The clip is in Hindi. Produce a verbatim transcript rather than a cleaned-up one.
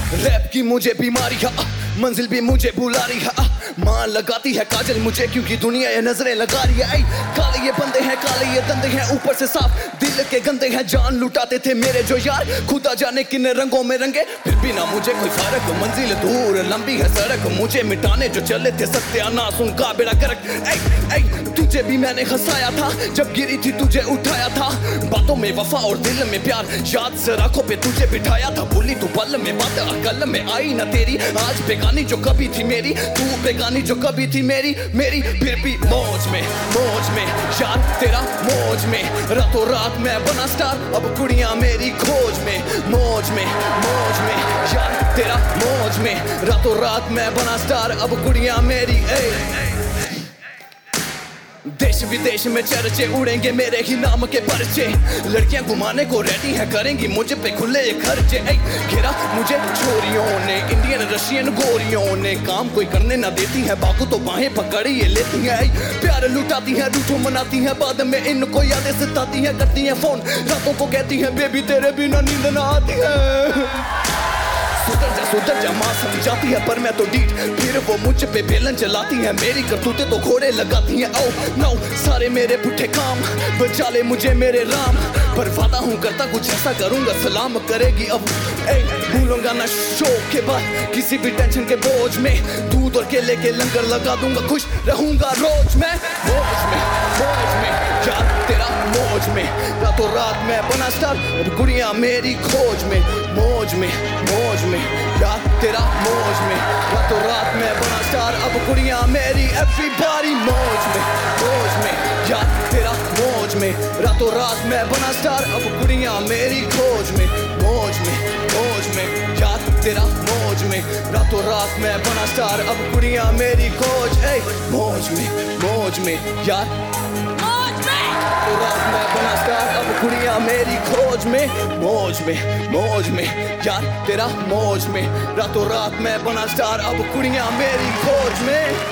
रैप की मुझे बीमारी है, मंजिल भी मुझे बुला रही है। मां लगाती है काजल मुझे क्योंकि दुनिया ये नजरें लगा रही है। काले ये बंदे हैं, काले ये दंदे हैं, ऊपर से साफ दिल के गंदे हैं। जान लुटाते थे मेरे जो यार, खुदा जाने किन रंगों में रंगे। फिर भी ना मुझे कोई फर्क, मंजिल दूर लंबी है सड़क। मुझे मिटाने जो चले थे सत्यानाश, उनका बेड़ा गर्क। ऐ ऐ तुझे भी मैंने हंसाया था, जब गिरी थी तुझे उठाया था। बातों में वफा और दिल में प्यार, याद से आंखों पे तुझे बिठाया था। भूली तू पल में बात, अकल में आई ना तेरी। आज बेगानी जो कभी थी मेरी, तू बेगानी जो कभी थी मेरी मेरी फिर भी मौज में मौज में यार तेरा मौज में। रातों रात मैं बना स्टार, अब कुड़ियां मेरी खोज में। मौज में मौज में यार तेरा मौज में। रातों रात मैं बना स्टार, अब कुड़ियां मेरी। ए देश विदेश में चर्चे उड़ेंगे मेरे ही नाम के पर्चे। लड़कियां घुमाने को रेडी हैं, करेंगी मुझे पे खुले खर्चे। घेरा मुझे छोरियों ने, इंडियन रशियन गोरियों ने। काम कोई करने ना देती है, बाकू तो बाहें पकड़ ये लेती हैं। प्यार लुटाती है, रूठो मनाती है, बाद में इनको यादें सताती है। करती है फोन रातों को, कहती है बेबी तेरे बिना नींद ना आती है। सुधर जा सुधर जा माँ समझाती है, पर मैं तो डीट। फिर वो मुझ पे बेलन चलाती है, मेरी करतूतें तो घोड़े लगाती हैं। ओ नो सारे मेरे पुट्ठे काम, बचा ले मुझे मेरे राम। पर वादा हूँ करता कुछ ऐसा करूंगा, सलाम करेगी अब। ए भूलूंगा ना शौक के बाद किसी भी टेंशन के बोझ में। दूध और केले के लंगर लगा दूंगा, खुश रहूंगा रोज मैं। मौज में मौज में यार तेरा मौज में। रातों रात मैं बना स्टार, अब कुड़ियां मेरी खोज में। मौज में मौज में यार तेरा मौज में। रातों रात मैं बना स्टार, अब कुड़ियां मेरी। एवरीबॉडी मौज में मौज में यार तेरा मौज में। रातों रात मैं बना स्टार, अब कुड़ियां मेरी खोज में। मौज में मौज में यार तेरा मौज में। रातों रात मैं बना स्टार, अब कुड़ियां मेरी खोज। ए मौज में मौज में यार रातों रात मैं बना स्टार, अब कुड़ियां मेरी खोज में। मौज में मौज में यार तेरा मौज में। रातों रात मैं बना स्टार, अब कुड़ियां मेरी खोज में।